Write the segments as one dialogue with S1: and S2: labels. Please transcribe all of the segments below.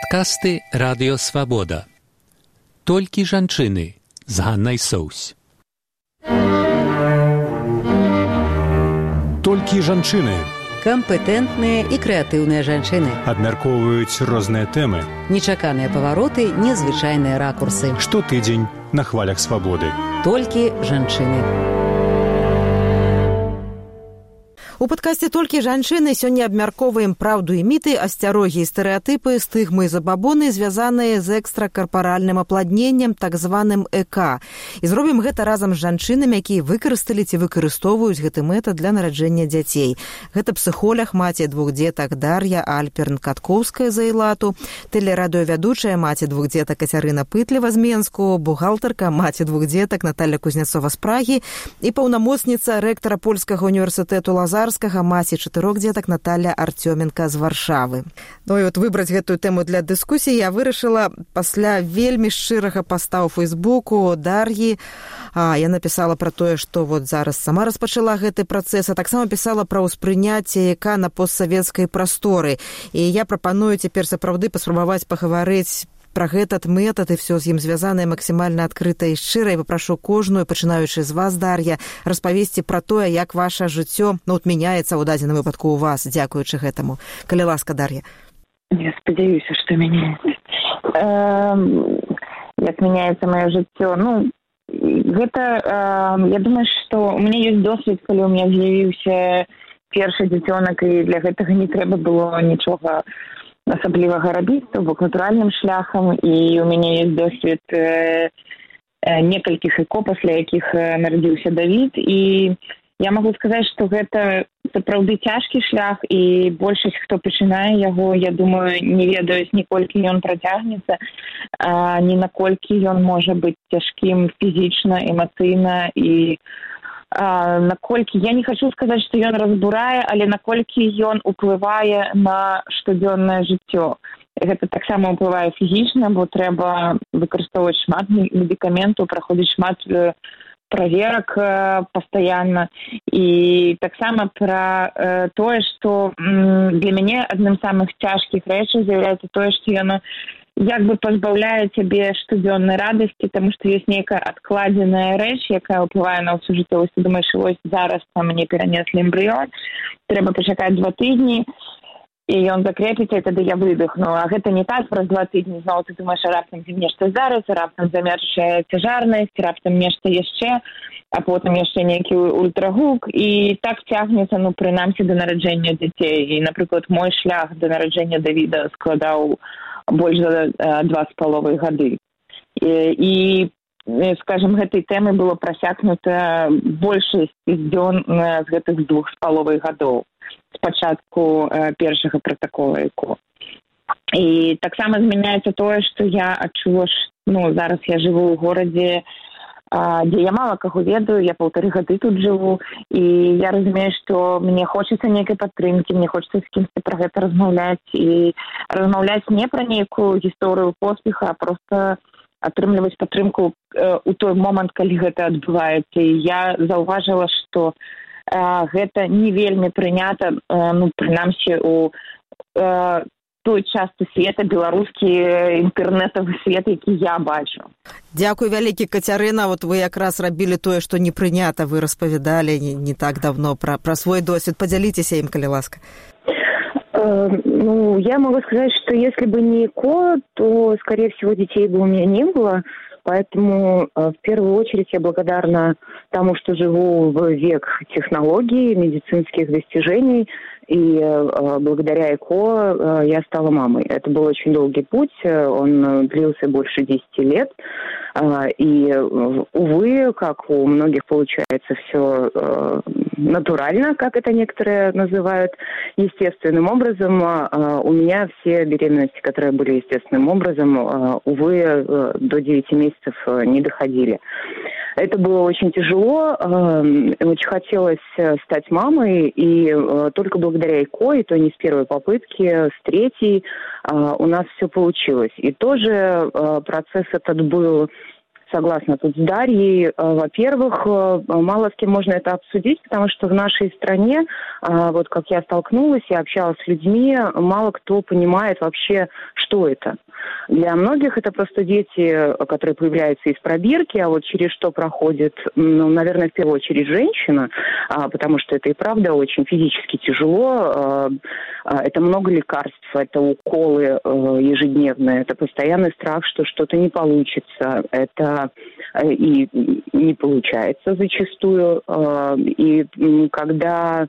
S1: Падкасты Радыё Свабода. Толькі жанчыны з Ганнай Соўсь.
S2: Толькі жанчыны.
S3: Кампетэнтныя і крэатыўныя жанчыны.
S2: Абмяркоўваюць розныя тэмы.
S3: Нечаканыя павароты, незвычайныя ракурсы.
S2: Штотыдзень на хвалях свабоды.
S3: Толькі жанчыны.
S4: У падкасці «Толькі жанчыны» сёння абмяркоўваем праўду і міты, асцярогі і стэрэатыпы, стыгмы і забабоны, звязаныя з экстракарпаральным апладненнем, так званым ЭК. І зробім гэта разам з жанчынамі, якія выкарысталі ці выкарыстоўваюць гэты метад для нараджэння дзяцей. Гэта псіхолог, маці двух дзетак Дар'я Альперн-Каткоўская з Эйлату, тэлерадыёвядучая, маці двух дзетак Кацярына Пытлева з Менску, бухгалтарка, маці двух дзетак Наталля Кузняцова з Прагі і паўнамоцніца рэктара Польскага універсітэту Лазар маці 4 дзетак Наталля Артёменка з Варшавы. Ну і выбраць гэтую тэму для дыскусіі я вырашыла пасля вельмі шчырага паста ў Фейсбуку Дар'і. Я напісала пра тое, што зараз сама распачала гэты працэс, а таксама пісала пра ўспрыняцце ЭК на постсавецкай прасторы. І я прапаную цяпер сапраўды паспрабаваць пагаварыць пра гэтат метад і все з ім звязанае максімальна адкрыта і шчыра. І папрашу кожную, пачынаючы з вас, Дар'я, распавесці пра тое, як ваша жыццё мяняецца ў дадзеным выпадку ў вас, дзякуючы гэтаму. Калі ласка, Дар'я.
S5: Я спадзяюся, што мяняецца. Як мяняецца маё жыццё? Гэта, я думаю, што у мяне ёсць досвед, калі у мяне з'явіўся першы дзіцёнак, і для гэтага не трэба было нічога асаблівага рабіць, то бок натуральным шляхам, і у мяне ёсць досвед некалькіх ЭКО, пасля якіх нарадзіўся Давід, і я магу сказаць, што гэта сапраўды цяжкі шлях, і большасць, хто пачынае яго, я думаю, не ведаюць, ніколькі ён працягнецца, ні наколькі ён можа быць цяжкім фізічна, эмацыйна, і наколькі, я не хочу сказаць, што ён разбурае, але наколькі ён уплывае на штодзённае жыццё. Гэта таксама ўплывае фізічна, бо трэба выкарыстоўваць шмат медыкаментаў, праходзіць шмат праверак пастаянна. І таксама пра тое, што для мяне адным з самых цяжкіх рэчаў з'яўляецца тое, што яно як бы пазбаўляе цябе штодзённай радасці, таму што ёсць нейкая адкладзеная рэч, якая ўплывае на ўсю жыццёвасць. Ты думаеш, вось зараз мне перанеслі эмбрыён, трэба пачакаць 2 тыдні, і ён закрепіцца, і тады я выдыхну. А гэта не так, праз 2 тыдні зноў ты думаеш, раптам нешта здарыцца, раптам замерзшая цяжарнасць, раптам нешта яшчэ, а потым яшчэ нейкі ультрагук, і так цягнецца, прынамсі, да нараджэння дзяцей. І, напрыклад, мой шлях да нараджэння Давіда складаў больш за 2,5 гады. І, скажем, гэтай тэмы было прасякнута большасць дзён з гэтых 2,5 гадоў з пачатку першага пратакола ЭКО. І таксама змяняецца тое, што я адчула, зараз я жыву ў горадзе, дзе я мала каго ведаю, я 1,5 гады тут жыву, і я разумею, што мне хочацца нейкай падтрымкі, мне хочацца з кімсьці пра гэта размаўляць, і размаўляць не пра нейкую гісторыю поспеха, а проста атрымліваць падтрымку ў той момант, калі гэта адбываецца. І я заўважыла, што гэта не вельмі прынята, прынамсі, у той частцы света, беларускі інтэрнэтавы свет, які я бачу.
S4: Дзякуй вялікі, Кацярына. Вы якраз рабілі тое, што не прынята, вы распавядалі не так давно пра свой досвед. Падзяліцеся ім, калі ласка.
S5: Я могу сказать, что если бы не ЭКО, то, скорее всего, детей бы у меня не было. Поэтому в первую очередь я благодарна тому, что живу в век технологий, медицинских достижений, и благодаря ЭКО я стала мамой. Это был очень долгий путь, он длился больше 10 лет, и, увы, как у многих получается все натурально, как это некоторые называют, естественным образом. У меня все беременности, которые были естественным образом, увы, до 9 месяцев не доходили. Это было очень тяжело, очень хотелось стать мамой, и только благодаря ЭКО, и то не с первой попытки, с третьей, у нас все получилось. И тоже процесс этот был согласна тут с Дарьей. Во-первых, мало с кем можно это обсудить, потому что в нашей стране, вот как я столкнулась и общалась с людьми, мало кто понимает вообще, что это. Для многих это просто дети, которые появляются из пробирки, а вот через что проходит, наверное, в первую очередь женщина, потому что это и правда очень физически тяжело. Это много лекарств, это уколы ежедневные, это постоянный страх, что что-то не получится, это и не получается зачастую. И когда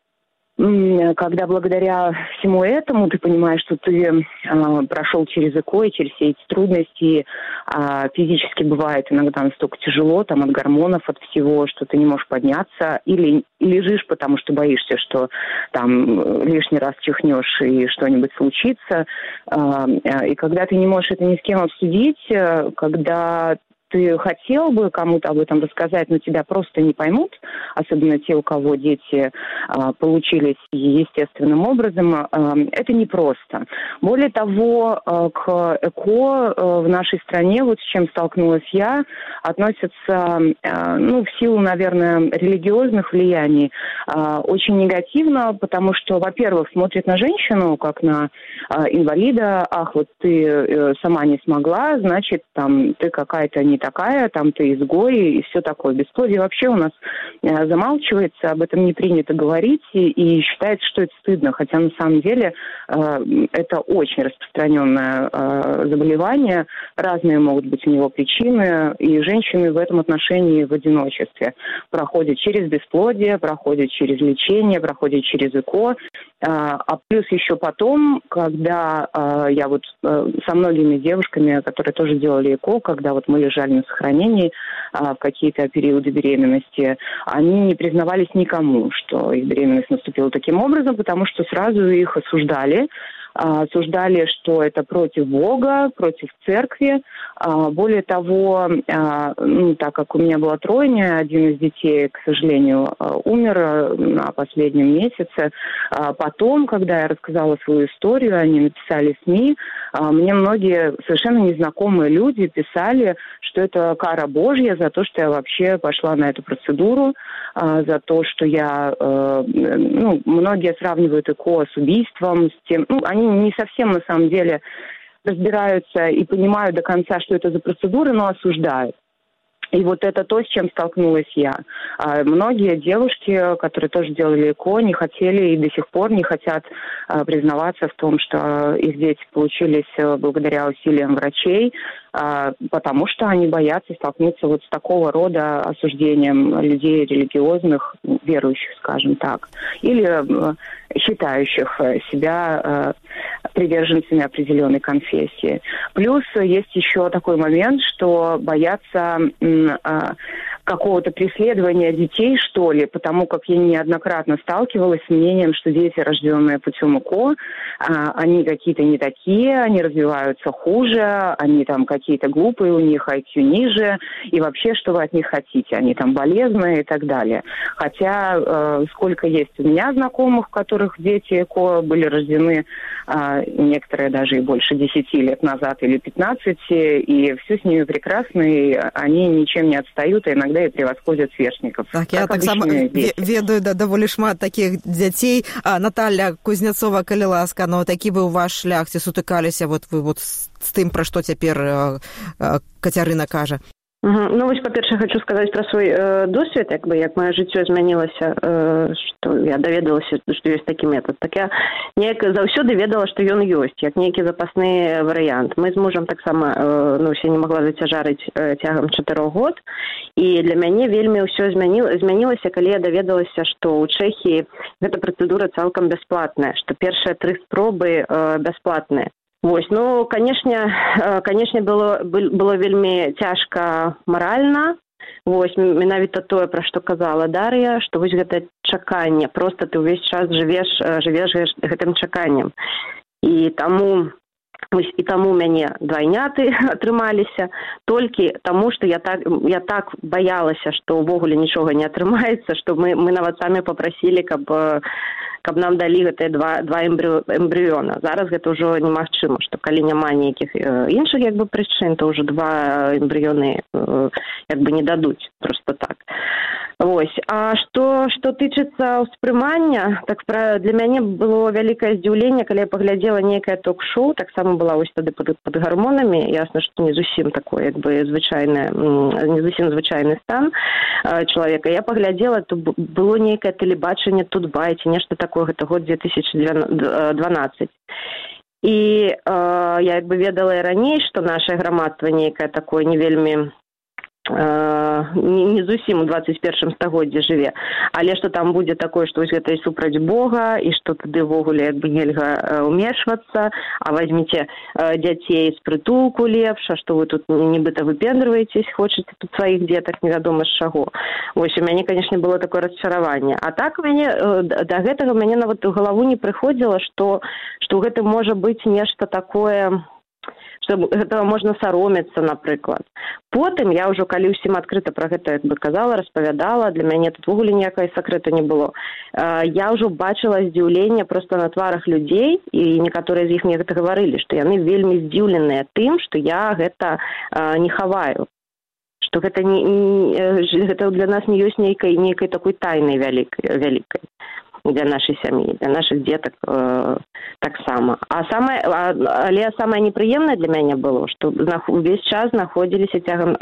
S5: благодаря всему этому ты понимаешь, что ты прошел через ЭКО и через все эти трудности, физически бывает иногда настолько тяжело, там, от гормонов, от всего, что ты не можешь подняться, или лежишь, потому что боишься, что там лишний раз чихнешь и что-нибудь случится. И когда ты не можешь это ни с кем обсудить, когда ты хотел бы кому-то об этом рассказать, но тебя просто не поймут, особенно те, у кого дети получились естественным образом, это непросто. Более того, к ЭКО в нашей стране, вот с чем столкнулась я, относятся, в силу, наверное, религиозных влияний, очень негативно, потому что, во-первых, смотрят на женщину, как на инвалида, ах, вот ты сама не смогла, значит, там, ты какая-то не такая, там ты изгой и все такое. Бесплодие вообще у нас замалчивается, об этом не принято говорить и считается, что это стыдно, хотя на самом деле это очень распространенное заболевание, разные могут быть у него причины, и женщины в этом отношении в одиночестве проходят через бесплодие, проходят через лечение, проходят через ЭКО, а плюс еще потом, когда я вот со многими девушками, которые тоже делали ЭКО, когда вот мы лежали на сохранении в какие-то периоды беременности, они не признавались никому, что их беременность наступила таким образом, потому что сразу их осуждали, что это против Бога, против церкви. Более того, так как у меня была тройня, один из детей, к сожалению, умер на последнем месяце. Потом, когда я рассказала свою историю, они написали СМИ, мне многие совершенно незнакомые люди писали, что это кара Божья за то, что я вообще пошла на эту процедуру, за то, что я... многие сравнивают ЭКО с убийством, с тем... они не совсем, на самом деле, разбираются и понимают до конца, что это за процедура, но осуждают. И вот это то, с чем столкнулась я. Многие девушки, которые тоже делали ЭКО, не хотели и до сих пор не хотят признаваться в том, что их дети получились благодаря усилиям врачей, потому что они боятся столкнуться вот с такого рода осуждением людей религиозных, верующих, скажем так, или считающих себя приверженцами определенной конфессии. Плюс есть еще такой момент, что боятся какого-то преследования детей, что ли, потому как я неоднократно сталкивалась с мнением, что дети, рожденные путем ЭКО, они какие-то не такие, они развиваются хуже, они там какие-то глупые, у них IQ ниже, и вообще, что вы от них хотите, они там болезные и так далее. Хотя сколько есть у меня знакомых, у которых дети ЭКО были рождены, некоторые даже и больше 10 лет назад или 15, и все с ними прекрасно, и они ничем не отстают, а иногда и превосходят сверстников.
S4: Так, я так само ведаю даволі шмат таких дзяцей. Наталя Кузнецова, калі ласка, такі вы ў ваш шлях, ці сутыкаліся вот вы вот з тым, пра што цяпер Кацярына кажа?
S6: Вось, па-першае, хочу сказаць пра свой досвед, як маё жыццё змянілася, што я даведалася, што ёсць такі метад. Так я неяк заўсёды ведала, што ён ёсць, як нейкі запасны варыянт. Мы з мужам таксама, я не магла зацяжарыць цягам 4 год, і для мяне вельмі ўсё змянілася, калі я даведалася, што ў Чэхіі гэта працэдура цалкам бясплатная, што першыя 3 спробы бясплатныя. Вось, канешне, было вельмі цяжка маральна. Вось, менавіта тое, пра што казала Дар'я, што вось гэта чаканне, проста ты ўвесь час жывеш гэтым чаканнем. І таму у мяне двайняты атрымаліся, толькі таму, што я так баялася, што ўвогуле нічога не атрымаецца, што мы нават самі папрасілі, каб каб нам далі гэтыя два эмбрыёна. Зараз гэта ўжо немагчыма, што калі няма нейкіх іншых як бы прычын, то ўжо два эмбрыёны як бы не дадуць просто так. Вось. А што тычыцца ўспрымання, так для мяне было вялікае здзіўленне, калі я паглядзела нейкае ток-шоу, таксама была вось тады пад гармонамі, ясна, што не зусім такое, як бы не зусім звычайны стан чалавека. Я паглядзела, то было нейкае тэлебачанне Тутбай ці нешта такое, гэта год 2012. І я як бы ведала і раней, што нашае грамадства нейкае такое не вельмі не зусім у 21 стагоддзі жыве, але што там будзе такое, што вось гэта і супраць Бога, і што тады ўвогуле як бы нельга ўмешвацца, а возьміце дзяцей з прытулку лепш, а што вы тут нібыта выпендрываецесь, хочаце тут сваіх дзетак, невядома з чаго. Вось у мяне, канешне, было такое расчараванне. А так да гэтага мяне нават у галаву не прыходзіла, што гэта можа быць нешта такое, што гэтага можна саромецца, напрыклад. Потым я ўжо, калі ўсім адкрыта пра гэта як бы казала, распавядала, для мяне тут вогуле ніякай сакрэта не было. Я ўжо бачыла здзіўленне проста на тварах людзей, і некаторыя з іх мне гэта гаварылі, што яны вельмі здзіўленыя тым, што я гэта не хаваю. Што гэта для нас не ёсць нейкай такой тайнай вялікай для нашай сям'і, для нашых дзетак таксама. Але самае непрыемнае для мяне было, што увесь час знаходзіліся цягам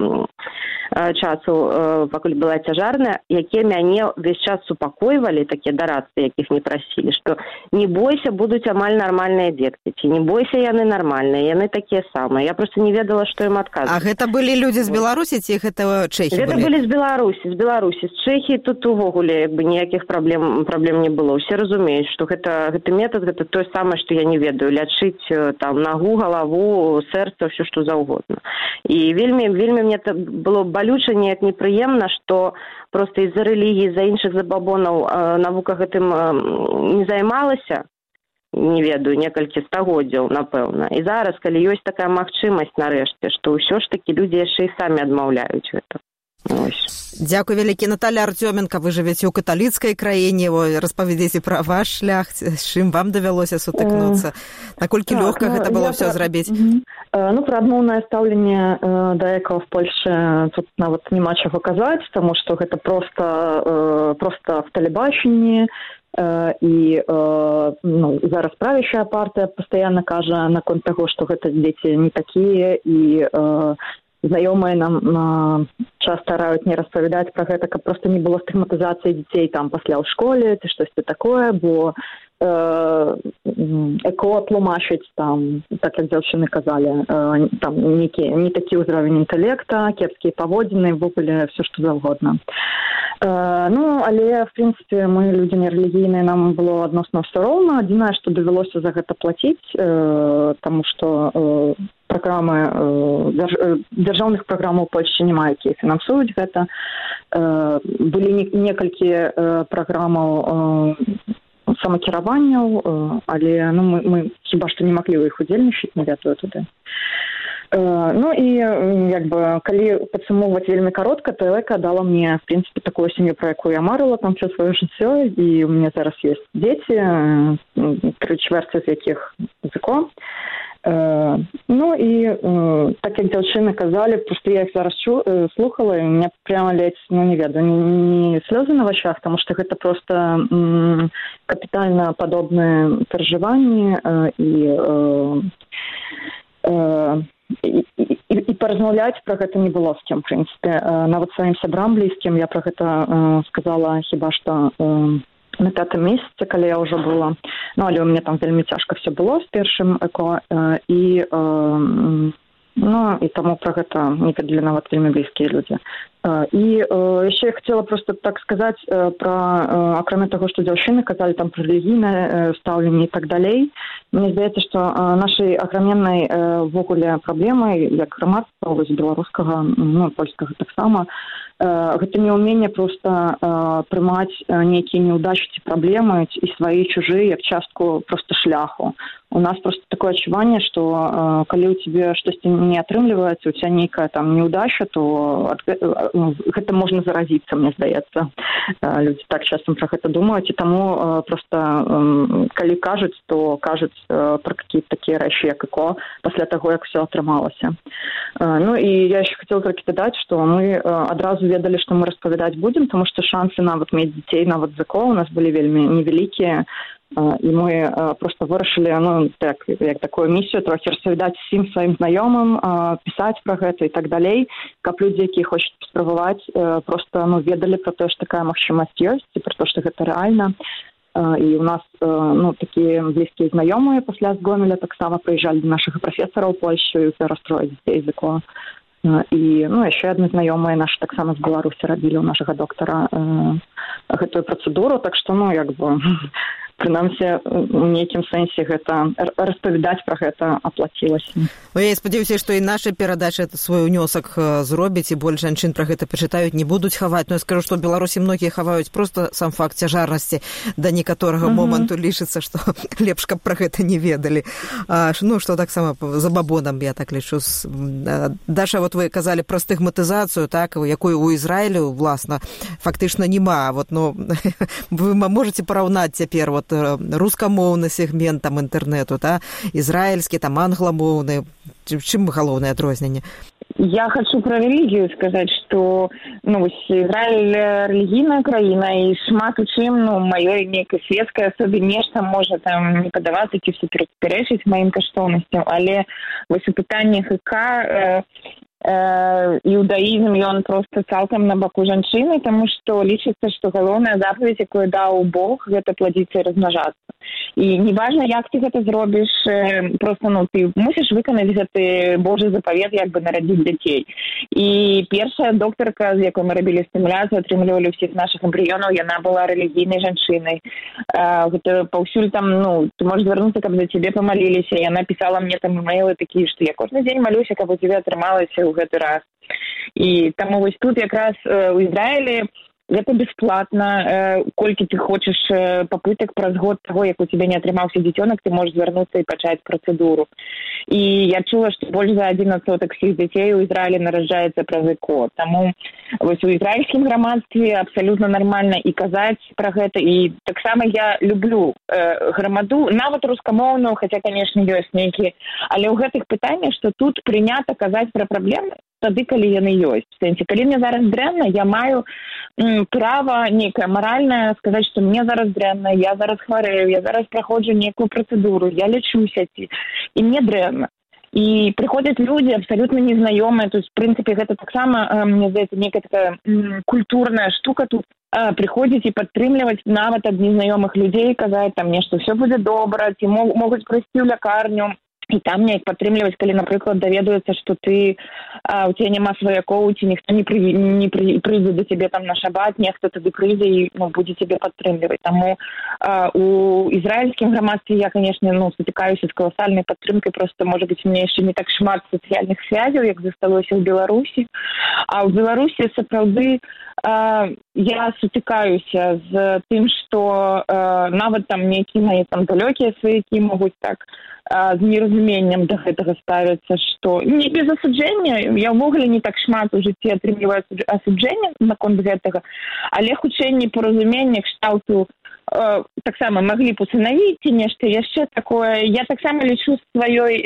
S6: часу, пакуль была цяжарная, якія мяне увесь час супакойвалі, такія дарадцы, якіх не прасілі, што не бойся, будуць амаль нармальныя дзеткі, ці не бойся, яны нармальныя, яны такія самыя. Я проста не ведала, што ім адказваць.
S4: А гэта былі людзі з Беларусі, ці гэта чэхі былі?
S6: Гэта былі з Беларусі. З Чэхіі тут увогуле як бы ніякіх праблем не было. Усе разумеюць, што гэты метад, гэта тое самае, што я не ведаю, лячыць там нагу, галаву, сэрца, ўсё што заўгодна. І вельмі мне это было балюча, неяк непрыемна, што проста з-за рэлігіі, з-за іншых забабонаў навука гэтым не займалася, не ведаю, некалькі стагоддзяў, напэўна. І зараз, калі ёсць такая магчымасць нарэшце, што ўсё ж такі людзі яшчэ і самі адмаўляюць гэта.
S4: Дзякуй вялікі. Наталя Артёменка, вы жывеце ў каталіцкай краіне, распавядзіце пра ваш шлях, з чым вам давялося сутыкнуцца, наколькі лёгка гэта было ўсё зрабіць?
S7: Пра адмоўнае стаўленне да экаў в Польшчы тут нават няма чаго казаць, таму што гэта проста в тэлебачанні, і зараз правящая партыя пастаянна кажа наконт таго, што гэта дзеці не такія, і знаёмыя нам часта раюць не распавядаць пра гэта, каб проста не было стыгматызацыі дзяцей там пасля ў школе ці штосьці такое, бо эко тлумачыць там, так як дзяўчыны казалі, там не такі ўзровень інтэлекта, кепскія паводзіны, ввогуле ўсё што заўгодна. Але, в прынцыпе, мы людзі нерэлігійныя, нам было адносна ўсё роўна. Адзінае, што давялося за гэта плаціць, таму што праграмы дзяржаўных праграмаў у Польшчы няма, якія фінансуюць гэта. Былі некалькі праграмаў самакіраванняў, але мы хіба што не маглі ў іх удзельнічаць, не ведаю туды. І як бы калі падсумоўваць вельмі каротка, то эка дала мне, в прынцыпе, такую сям'ю, пра якую я марыла там ўсё сваё жыццё, і у мяне зараз ёсць дзеці, 3/4 з якіх языком. Так як дзяўчыны казалі, проста я іх зараз слухала, і у меня прямо ледзь, не ведаю, не слёзы на вачах, таму што гэта проста капітальна падобныя перажыванні, і паразмаўляць пра гэта не было з кім, в прынцыпе. Нават сваім сябрам блізкім я пра гэта сказала хіба што на 5-м месяцы, калі я ўжо была. Але у мяне там вельмі цяжка все было з першым эко, і таму пра гэта не ведалі нават вельмі блізкія людзі. І яшчэ я хацела просто так сказаць пра, акрамя таго, што дзяўчыны казалі там пра рэлігійнае стаўленне і так далей. Мне здаецца, што нашай аграменнай ввогуле праблемай, як грамадства, вось беларускага, польскага таксама, гэта неўменне проста прымаць нейкія няўдачы ці праблемы і свае чужыя як частку проста шляху. у нас просто такое адчуванне, што калі ў цябе штосьці не атрымліваецца, у цябе нейкая там неудача, то гэта можна заразіцца, мне здаецца. Людзі так часам пра гэта думаюць, і таму проста калі кажуць, то кажуць пра какие-то такія рэчы, як ЭКО, пасля таго, як все атрымалася. Ну і я яшчэ хацела толькі дадаць, што мы адразу ведалі, што мы распавядаць будзем, таму што шансы нават мець дзяцей нават з ЭКО у нас былі вельмі невялікія. І мы просто вырашылі, так, як такую місію, трохі распавядаць усім сваім знаёмым, пісаць пра гэта і так далей, каб людзі, якія хочуць спрабаваць, просто ведалі пра тое, што такая магчымасць ёсць, і пра тое, што гэта рэальна. І у нас такія блізкія знаёмыя пасля з Гомеля таксама прыязджалі да нашага прафесара ў Польшчу і перастроіць дзяцей з ЭКО. І яшчэ адны знаёмыя нашы таксама з Беларусі рабілі ў нашага доктара гэтую працэдуру, так што, прынамсі, у нейкім сэнсе гэта распавядаць пра гэта аплацілася.
S4: Я спадзяюся, што і наша перадача свой унёсак зробіць, і больш жанчын пра гэта пачытаюць, не будуць хаваць. Я скажу, што ў Беларусі многія хаваюць просто сам факт цяжарнасці да некаторага моманту лічыцца, што лепш, каб пра гэта не ведалі. Што таксама забабонам, я так лічу. Даша, вы казалі пра стыгматызацыю, так, якой у Ізраілю, власна, фактычна няма. Вы можаце параўнаць цяпер рускамоўны сегмент там інтэрнэту, ізраільскі, там англамоўны. Чым галоўнае адрозненне?
S5: Я хочу про рэлігію сказаць, што Ізраіль рэлігійная краіна, і шмат у чым маёй нейкай свецкай асобе нешта можа там не падавацца ці супярэчыць маім каштоўнасцям, але у пытаннях ЭК іудаізм, ён просто цалкам на баку жанчыны, таму што лічыцца, што галоўная запаведь, якую даў Бог, гэта плодзіцца і размнажацца. І неважна, як ты гэта зробіш, просто ты мусіш выканаць гэты Божий запавет, як бы нарадзіць дзяцей. І першая доктарка, з якой мы рабілі стымуляцыю, атрымлівалі ўсіх нашых эмбрыёнаў, яна была рэлігійнай жанчынай. Гэта паўсюль там, ты можаш звярнуцца, каб за цябе памаліліся. Яна пісала мне там имейлы такія, што я кожны дзень малюся, каб у цябе атрымалася ў гэты раз. І таму тут якраз у Ізраілі гэта бесплатна. Колькі ты хочаш папытак праз год таго, як у цябе не атрымаўся дзіцёнак, ты можаш звярнуцца і пачаць працэдуру. І я чула, што больш за 1% всіх дзяцей у Ізраілі нараджаецца праз ЭКО. Таму у ізраільскім грамадстве абсалютна нармальна і казаць пра гэта. І таксама я люблю грамаду, нават рускамоўную, хаця, канешне, ёсць нейкія. Але ў гэтых пытаннях, што тут прынята казаць пра праблемы, тады, калі яны ёсць. В сэнсе, калі мне зараз дрэнна, я маю права нейкае маральнае сказаць, што мне зараз дрэнна, я зараз хварэю, я зараз праходжу нейкую працэдуру, я лечуся, і мне дрэнна. І прыходзяць людзі абсалютна незнаёмыя, то есть, в прынцыпе, гэта таксама, мне здаецца, нейкая такая культурная штука тут, прыходзіць і падтрымліваць нават ад незнаёмых людзей, казаць там нешта, ўсё будзе добра, ці могуць прыйсці ў лякарню, і там неяк падтрымліваць, калі, напрыклад, даведаюцца, што ты у цябе няма сваякоў, ці ніхто не прыйдзе да цябе там на шабат, нехта тады прыйдзе і будзе цябе падтрымліваць. Таму у ізраільскім грамадстве я, канешне, сутыкаюся з каласальнай падтрымкай, просто, можа быць, мне яшчэ не так шмат сацыяльных связяў, як засталося ў Беларусі. А ў Беларусі сапраўды я сутыкаюся з тым, што нават там нейкія мае там далёкія сваякі могуць так з неразуменнем да гэтага ставіцца, што не без асуджэння, я ўвогуле не так шмат у жыцці атрымліваю асуджэння наконт гэтага, але хутчэй непаразуменне кшталту таксама маглі б усынавіць ці нешта яшчэ такое. Я таксама лічу сваёй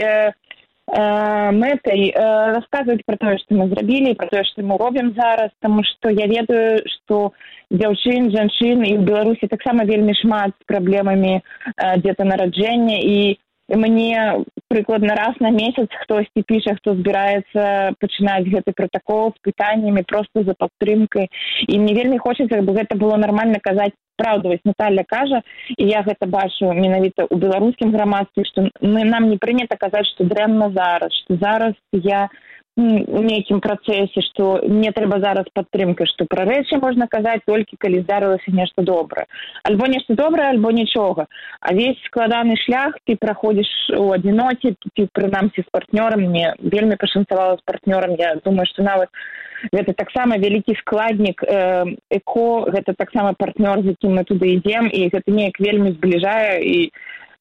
S5: мэтай расказваць пра тое, што мы зрабілі, пра тое, што мы робім зараз, таму што я ведаю, што дзяўчын, жанчын і ў Беларусі таксама вельмі шмат з праблемамі дзетанараджэння, і мне прыкладна раз на месяц хтосьці піша, хто збіраецца пачынаць гэты пратакол з пытаннямі проста за падтрымкай. І мне вельмі хочацца, каб гэта было нармальна казаць правду. Вось Наталья кажа, і я гэта бачу менавіта ў беларускім грамадстве, што нам не прынята казаць, што дрэнна зараз, што зараз я у нейкім працэсе, што мне трэба зараз падтрымка, што пра рэчы можна казаць толькі калі здарылася нешта добрае. Альбо нешта добрае, альбо нічога. А весь складаны шлях ты праходзіш у адзіноце, ці прынамсі з партнёрам. Мне вельмі пашанцавала з партнёрам. Я думаю, што нават гэта таксама вялікі складнік ЭКО, гэта таксама партнёр, з якім мы туды ідзем, і гэта неяк вельмі збліжае, і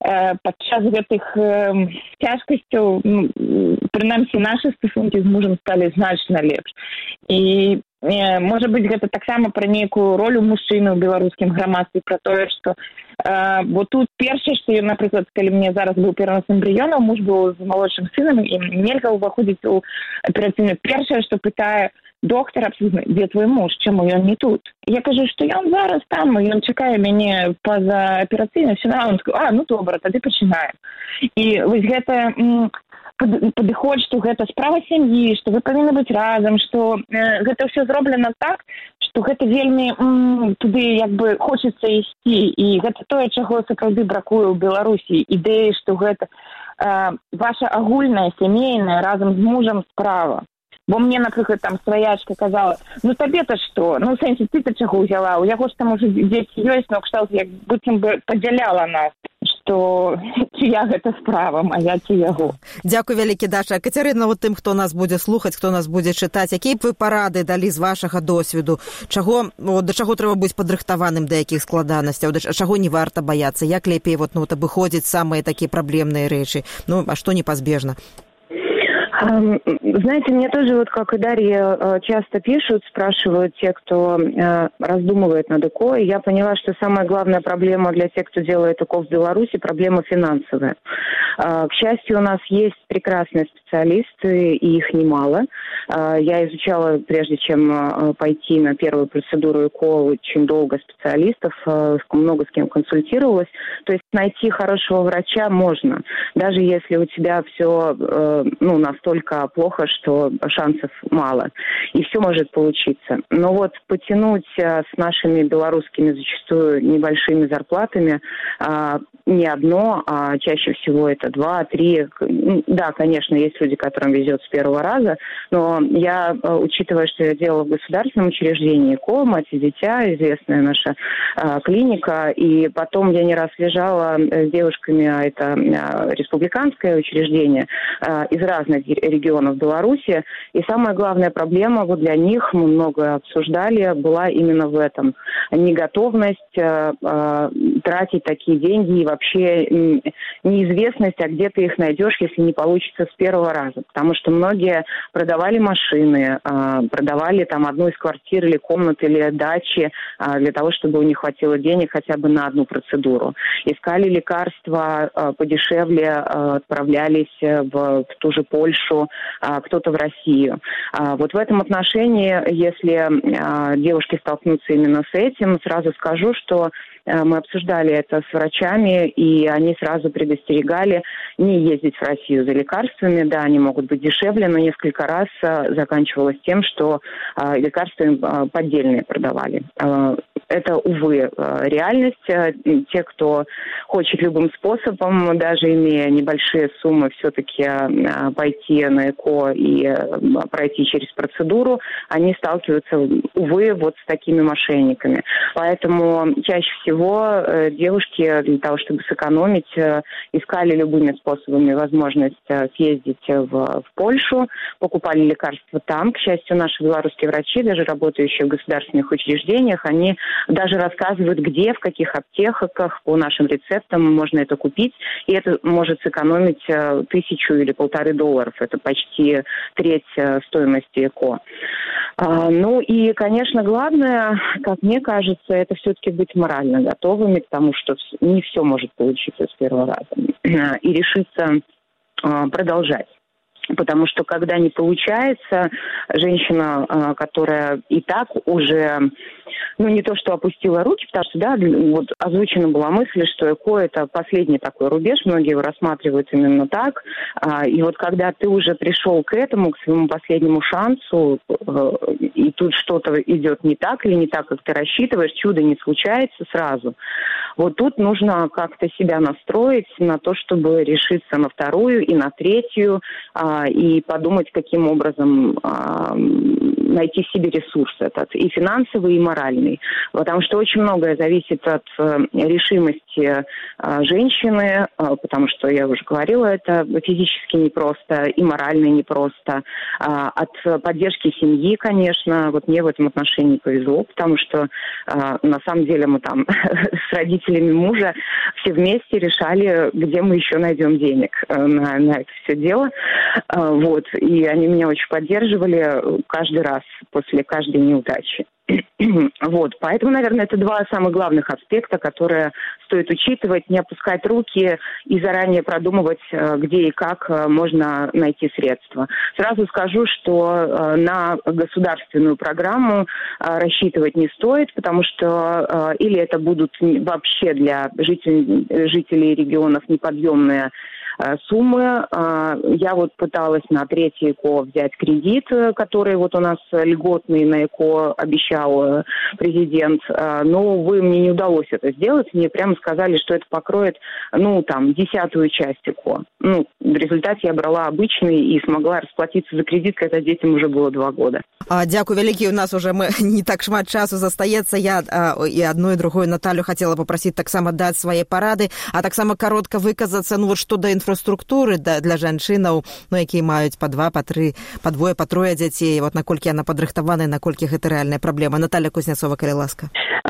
S5: падчас гэтых цяжкасцяў, прынамсі нашы стасункі з мужам сталі значна лепш. І можа быць, гэта таксама пра нейкую ролю мужчыны ў беларускім грамадстве, пра тое, што бо тут першае, што ён, напрыклад, калі мне зараз быў перанос эмбрыёнаў, муж быў з малодшым сынам, і нельга ўваходзіць у аперацыйную. Першае, што пытае доктар абсолютно, дзе твой муж, чаму ён не тут? Я кажу, што ён зараз там, ён чакае мяне па-за аперацыйна, все на, он скажу, ну добра, тады пачынаем. І вось гэта падыход, што гэта справа сям'і, што вы павінны быць разам, што гэта ўсё зроблена так, што гэта вельмі туды як бы хочацца ісці, і гэта тое, чаго сапраўды бракуе ў Беларусі, ідэі, што гэта ваша агульная, сямейная, разам з мужам справа. Бо мне, напрыклад, там сваячка казала, ну табе-то што? Ну, в сэнсе, ты-то чаго ўзяла? У яго ж там уже дзеці ёсць, но кшталт як быццам бы падзяляла нас, што чыя гэта справа, мая ці яго.
S4: Дзякуй вялікі, Даша. Кацярына, вот тым, хто нас будзе слухаць, хто нас будзе чытаць, якія б вы парады далі з вашага досведу? Да чаго трэба быць падрыхтаваным, да якіх складанасцяў, да чаго не варта баяцца, як лепей абыходзіць самыя такія праблемныя рэчы, а што непазбежна?
S6: Знаете, мне тоже, вот как и Дарья, часто пишут, спрашивают те, кто раздумывает над ЭКО, и я поняла, что самая главная проблема для тех, кто делает ЭКО в Беларуси, проблема финансовая. К счастью, у нас есть прекрасные специалисты, и их немало. Я изучала, прежде чем пойти на первую процедуру ЭКО, очень долго специалистов, много с кем консультировалась. То есть найти хорошего врача можно, даже если у тебя все настолько плохо, что шансов мало. И все может получиться. Но вот потянуть с нашими белорусскими зачастую небольшими зарплатами не одно, а чаще всего это 2-3. Да, конечно, есть люди, которым везет с первого раза, но я, учитывая, что я делала в государственном учреждении ЭКО, «Мать и дитя», известная наша клиника, и потом я не раз лежала с девушками, а это республиканское учреждение, из разных регионов Беларуси, и самая главная проблема вот для них, мы много обсуждали, была именно в этом. Неготовность тратить такие деньги и вообще неизвестность, а где ты их найдешь, если не получится с первого раза. Потому что многие продавали машины, продавали там одну из квартир или комнат, или дачи для того, чтобы у них хватило денег хотя бы на одну процедуру. Искали лекарства подешевле, отправлялись в ту же Польшу, кто-то в Россию. Вот в этом отношении, если девушки столкнутся именно с этим, сразу скажу, что мы обсуждали это с врачами, и они сразу предостерегали не ездить в Россию за лекарствами. Да, они могут быть дешевле, но несколько раз заканчивалось тем, что лекарства им поддельные продавали. Это, увы, реальность. Те, кто хочет любым способом, даже имея небольшие суммы, все-таки пойти на ЭКО и пройти через процедуру, они сталкиваются, увы, вот с такими мошенниками. Поэтому чаще всего девушки для того, чтобы сэкономить, искали любыми способами возможность съездить в Польшу, покупали лекарства там. К счастью, наши белорусские врачи, даже работающие в государственных учреждениях, они даже рассказывают, где, в каких аптеках по нашим рецептам можно это купить, и это может сэкономить 1000 или $1,5. Это почти треть стоимости ЭКО. Ну и, конечно, главное, как мне кажется, это все-таки быть морально готовыми к тому, что не все может получиться с первого раза, и решиться продолжать. Потому что когда не получается, женщина, которая и так уже, не то что опустила руки, потому что, да, вот озвучена была мысль, что ЭКО – это последний такой рубеж, многие его рассматривают именно так. И вот когда ты уже пришел к этому, к своему последнему шансу, и тут что-то идет не так или не так, как ты рассчитываешь, чудо не случается сразу. Вот тут нужно как-то себя настроить на то, чтобы решиться на вторую и на третью, и подумать, каким образом найти в себе ресурс этот, и финансовый, и моральный. Потому что очень многое зависит от решимости женщины, потому что, я уже говорила, это физически непросто, и морально непросто. От поддержки семьи, конечно, вот мне в этом отношении повезло, потому что на самом деле мы там с родителями мужа
S5: все вместе решали, где мы еще найдем денег на это все дело. Вот. И они меня очень поддерживали каждый раз после каждой неудачи. Вот, поэтому, наверное, это два самых главных аспекта, которые стоит учитывать, не опускать руки и заранее продумывать, где и как можно найти средства. Сразу скажу, что на государственную программу рассчитывать не стоит, потому что или это будут вообще для жителей регионов неподъемные суммы. Я вот пыталась на третье ЭКО взять кредит, который вот у нас льготный на ЭКО обещал президент, но, увы, мне не удалось это сделать. Мне прямо сказали, что это покроет, 10-ую часть ЭКО. В результате я брала обычный и смогла расплатиться за кредит, когда детям уже было 2 года.
S4: Дякую вялікі, у нас уже не так шмат часу застаецца. Я і одну і другую Наталю хотела попросить таксама даць свае парады, а таксама коротко выказацца, што да інфраструктуры для жанчынаў, якія маюць по 2, по 3, по 2, по 3 дзяцей. Вот наколькі яна падрыхтаваная, наколькі гэта рэальная праблема. Наталья Кузнецова, калі ласка.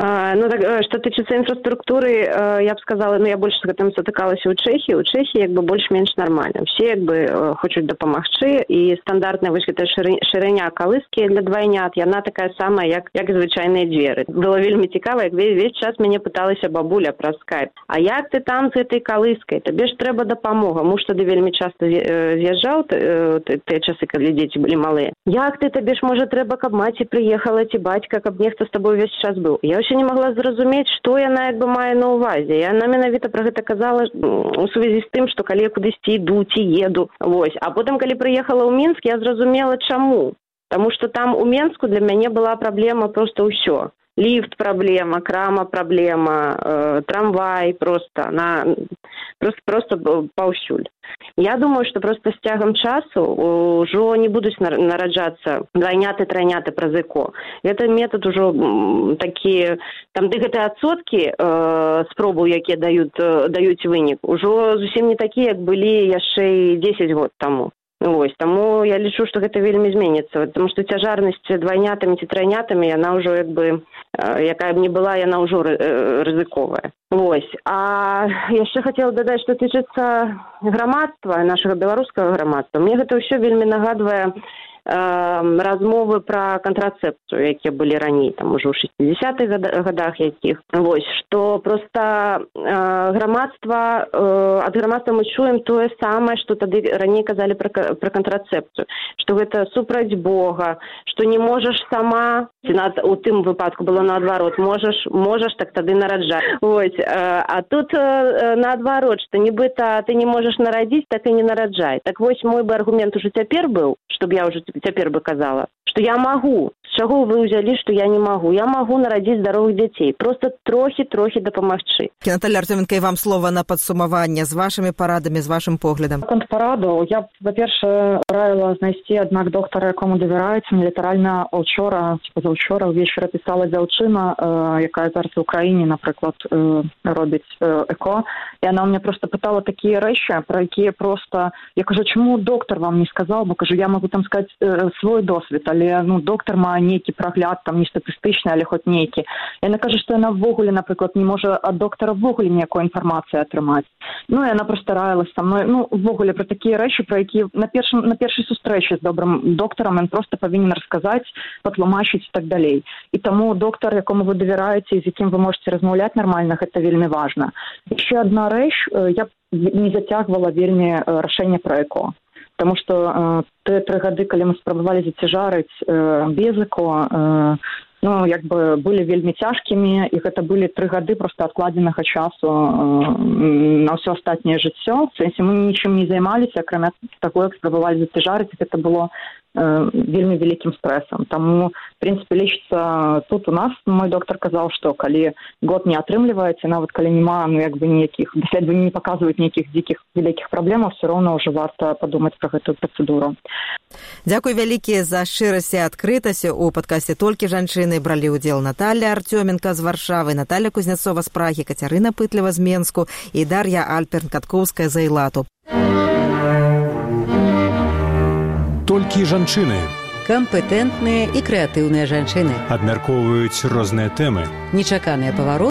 S6: Что тычыцца инфраструктуры, я бы сказала, я больше с этим сутыкалася у Чехии. У Чехии больш-менш нормально. Все хочуць дапамагчы, і стандартная гэта шырыня калыски для двайнят, яна такая самая, як звычайныя дзверы. Было вельмі цікава, як весь час мяне пыталася бабуля праз скайп. А як ты там з этой калыскай? Табе ж трэба дапамога. Муж тады вельмі часто з'язджаў, тыя часы, калі дзеці былі малыя. Як ты, табе ж, можа, трэба, каб маці прыехала, ці бацька, каб нехта з табой увесь час быў. Я ўсё не магла зразумець, што яна мае на ўвазе. Яна менавіта пра гэта казала у сувязі з тым, што калі я кудысьці іду ці еду. Вось. А потым, калі прыехала ў Мінск, я зразумела, чаму. Таму што там у Менску для мяне была праблема просто ўсё. Лифт праблема, крама праблема, трамвай просто паўсюль. Я думаю, что просто с цягам часу ўжо не будуць нараджацца двайняты, трайняты праз ЭКО. Гэта метод ужо такі, там гэтыя адсоткі спробаў, якія даюць вынік, ужо зусім не такія, як былі яшчэ 10 год таму. Вось, таму я лічу, што гэта вельмі зменіцца, потому што цяжарнасць двайнятамі ці трайнятамі, яна ўжо якая б не была, яна ўжо рызыковая. Вось. А яшчэ хацела дадаць, што тычыцца грамадства, нашага беларускага грамадства. Мне гэта ўсё вельмі нагадвае размовы пра кантрацэпцыю, якія былі раней, там ужо ў 60-х годах якіх. Вось, што проста грамадства, ад грамадства мы чуем тое самае, што тады раней казалі пра кантрацэпцыю, што гэта супраць Бога, што не можаш сама, ці у тым выпадку было наадварот, можаш, так тады нараджай. Вось, а тут наадварот, што нібыта ты не можаш нарадзіць, так і не нараджай. Так вось, мой бы аргумент ужо цяпер быў, чтобы я уже цяпер бы казала, што я магу. З чаго вы ўзялі, што я не магу? Я магу нарадзіць здаровых дзяцей. Просто трохі дапамагчы.
S4: Наталья Артёменко, і вам слова на падсумаванне з вашымі парадамі, з вашым поглядам.
S7: Пораду. Я б, па-першае, раіла знайсці аднак доктара, якому давяраецца. Мне літаральна позаўчора ўвечары пісала дзяўчына, якая зараз у краіне, напрыклад, робіць ЭКО. І она у меня просто пытала такія рэчы, пра якія просто... Я кажу, чаму доктар вам не сказал? Бо кажу, я могу там сказаць свой досвед, але доктар мае нейкі прагляд, там не статыстычны, але хоць нейкі. Яна кажа, што яна ввогуле, напрыклад, не можа ад доктара ввогуле ніякой інфармацыі атрымаць. І яна проста раіла са мной, ввогуле пра такія рэчы, пра якія на першай сустрэчы з добрым доктарам ён проста павінен расказаць, патлумачыць і так далей. І таму доктар, якому вы давяраеце і з якім вы можете размаўляць нармальна, гэта вельмі важна. Яшчэ адна рэч, я не зацягвала вельмі рашэнне пра ЭКО. Потому что те 3 гады, калі мы спрабавалі зацяжарыць без ЭКО, былі вельмі цяжкімі, і гэта былі 3 гады проста адкладзенага часу на ўсё астатняе жыццё. В сэнсе мы нічым не займаліся, акрамя таго, як спрабавалі зацяжарыць, гэта было вельмі вялікім стрэсам. Таму, в прынцыпе, лечыцца тут у нас. Мой доктар казаў, што калі год не атрымліваецца, нават калі няма ніякіх, даследаванні не паказваюць ніякіх дзікіх вялікіх праблемаў, все роўно ўжо варта падумаць пра гэтую працэдуру.
S4: Дзякуй вялікі за шчырасць і адкрытасць. У падкасце «Толькі жанчыны» бралі ўдзел Наталья Артёменко з Варшавы, Наталья Кузнецова з Прагі, Кацярына Пытлева з Менску і Дар'я Альперн-Каткоўская з Эйлату.
S2: Толькі жанчыны.
S3: Кампетэнтныя і крэатыўныя жанчыны.
S2: Абмяркоўваюць розныя тэмы.
S3: Нечаканыя павароты